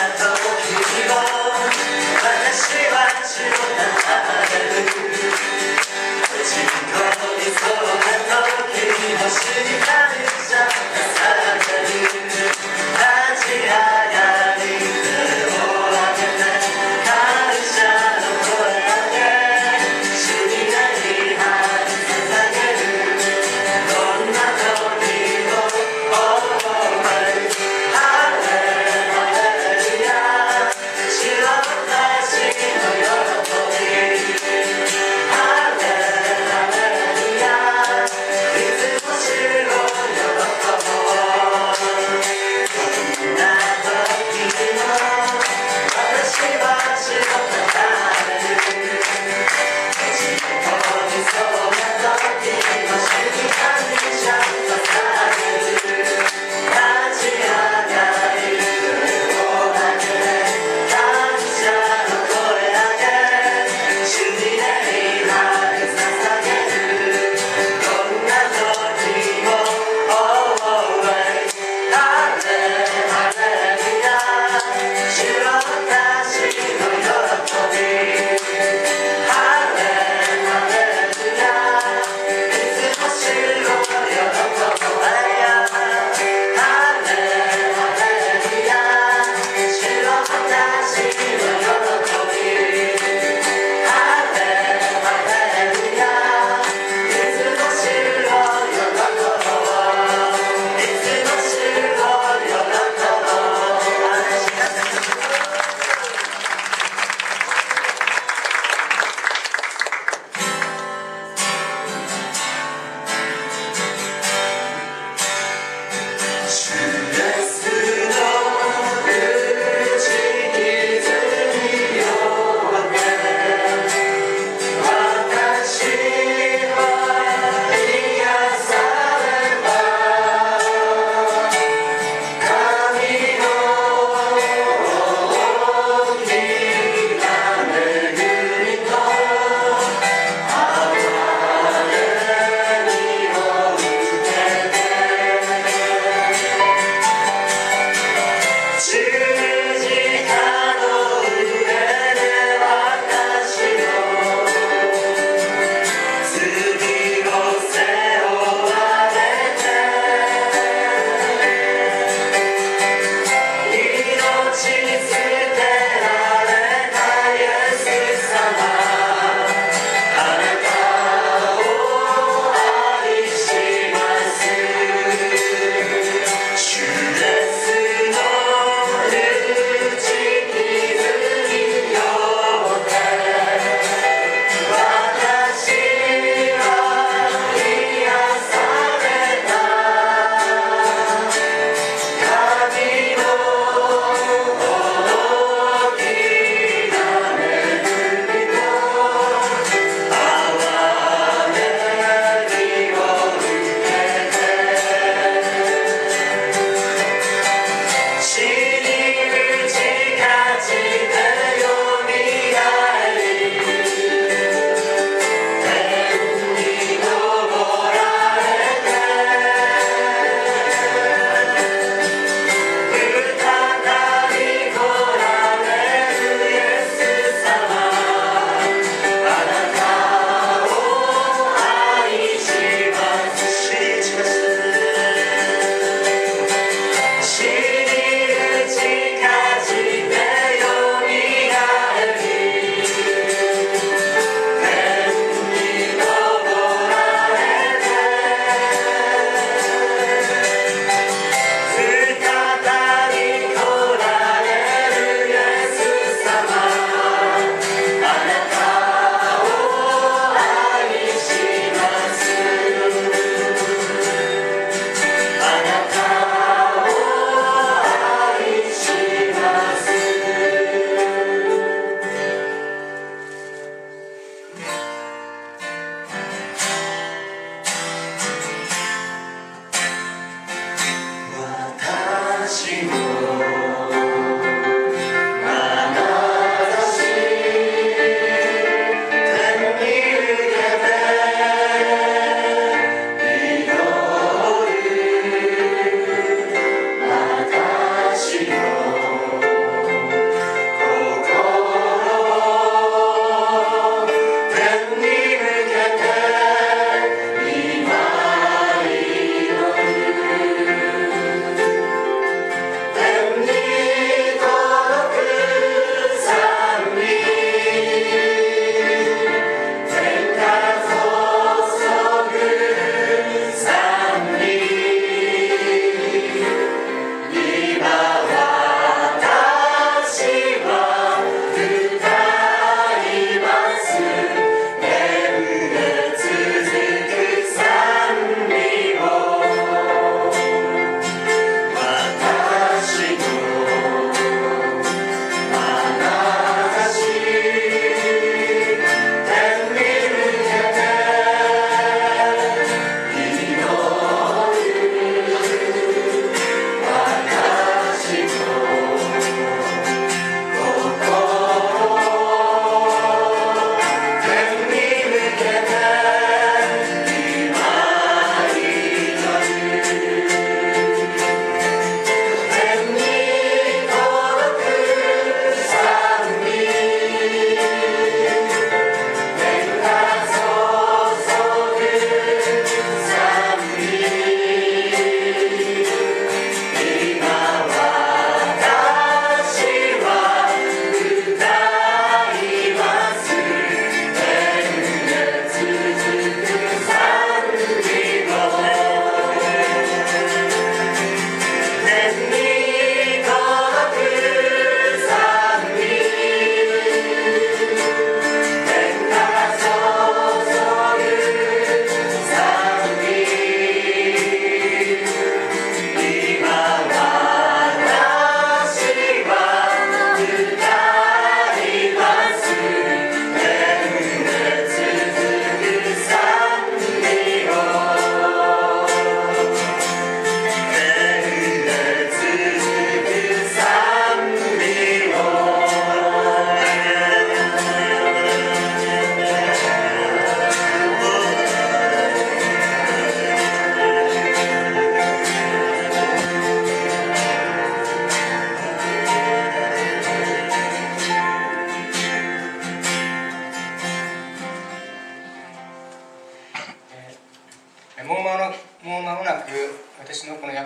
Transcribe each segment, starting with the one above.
主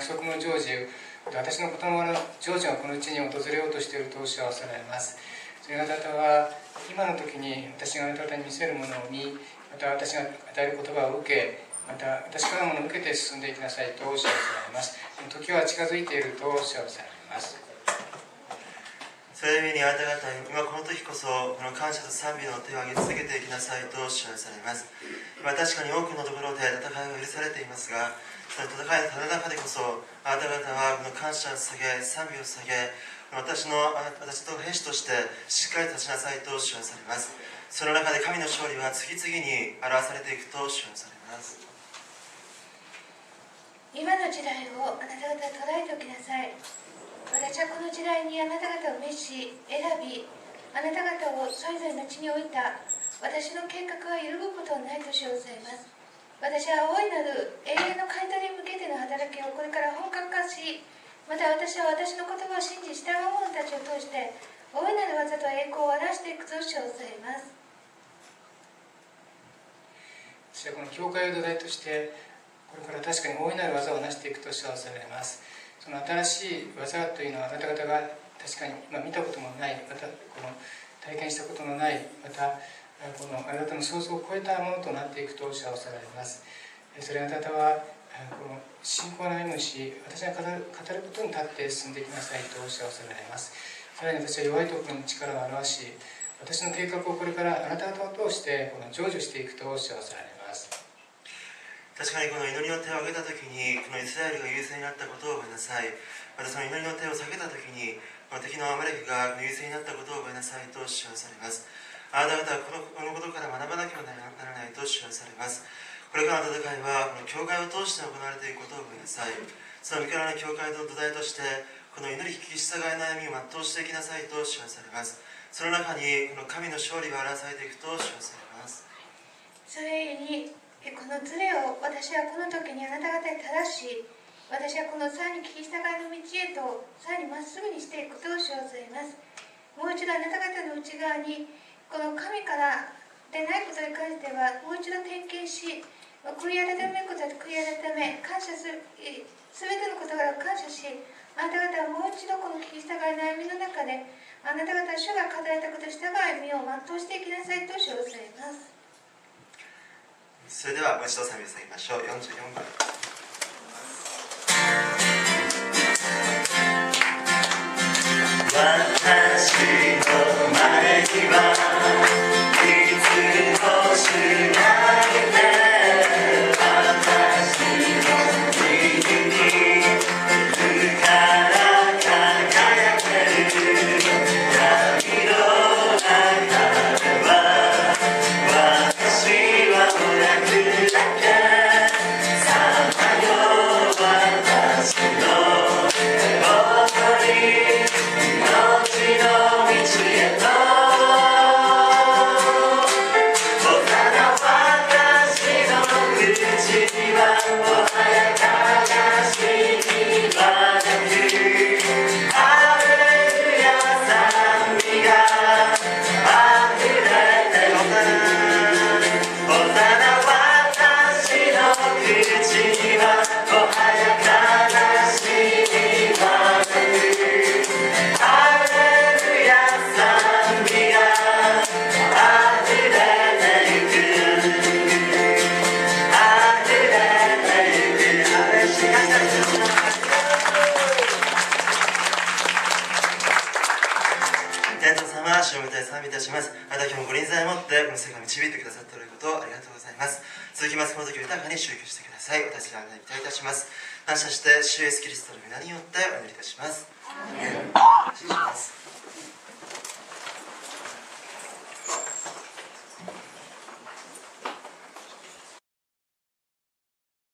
約束の成就、私の言葉の成就がこのうちに訪れようとしているとおっしゃられます。それがあなた方は今の時に私があなた方に見せるものを見、また私が与える言葉を受け、また私からのものを受けて進んでいきなさいとおっしゃられます。時は近づいているとおっしゃられます。 それゆえにあなた方は今この時こそこの感謝と賛美の手を挙げ続けていきなさいとおっしゃられます。今確かに多くのところで戦いが許されていますが、その戦いのただ中でこそあなた方はこの感謝を捧げ、賛美を捧げ、私と兵士としてしっかり立ちなさいとおっしゃられます。その中で神の勝利は次々に表されていくとおっしゃられます。 今の時代をあなた方は捉えておきなさい。私はこの時代にあなた方を召し、選び、あなた方をそれぞれの地に置いた。私の計画は揺るぐことはないとしようございます。私は大いなる永遠の買い取りに向けての働きをこれから本格化し、また私は私の言葉を信じ従う者たちを通して大いなる技と栄光を表していくとしようございます。 私はこの教会を土台としてこれから確かに大いなる技を成していくと称されます。その新しい技というのはあなた方が確かに今見たこともない、またこの体験したことのない、またこのあなたの想像を超えたものとなっていくと称されます。それあなた方はこの信仰の歩むし、私が語ることに立って進んでいきなさいと称されます。さらに私は弱いところに力を表し、私の計画をこれからあなた方を通してこの成就していくと称されます。 確かにこの祈りの手を挙げたときにこのイスラエルが優勢になったことを覚えなさい。またその祈りの手を下げたときにこの敵のアマレクが優勢になったことを覚えなさいと主張されます。あなた方はこのことから学ばなければならないと主張されます。これからの戦いはこの教会を通して行われていくことを覚えなさい。その御蔵の教会の土台としてこの祈り聞き従いの歩みを全うしていきなさいと主張されます。その中にこの神の勝利が表されていくと主張されます。 それゆえにこのズレを私はこの時にあなた方に正し、私はこのさらに聞き従いの道へとさらにまっすぐにしていくことを称されます。もう一度あなた方の内側にこの神からでないことに関してはもう一度点検し、悔い改めることは悔い改め、感謝するすべての事柄を感謝し、あなた方はもう一度この聞き従いの歩みの中であなた方は主が語られたことを従う歩みを全うしていきなさいと称されます。 それではもう一度賛美を捧げましょう。44番。私の前にはいつも主がいて、私の右にいるから輝ける。闇の中では私は泣くだけ。さまよ私の誇り、命の道へと。おただ私の口にはもはや悲しみはなく、ハレルヤ賛美が溢れている。おただ私の口にはもはや悲しみはなく、ハレルヤ賛美が溢れてゆく。溢れてゆく。天父様、主を迎え賛美いたします。あなた今日もご臨在をもってこの世界を導いてくださっていることをありがとうございます。続きますこの時を豊かに祝福してください。私はあなたに期待いたします。感謝して主イエスキリストの皆によってお祈りいたします。失礼します。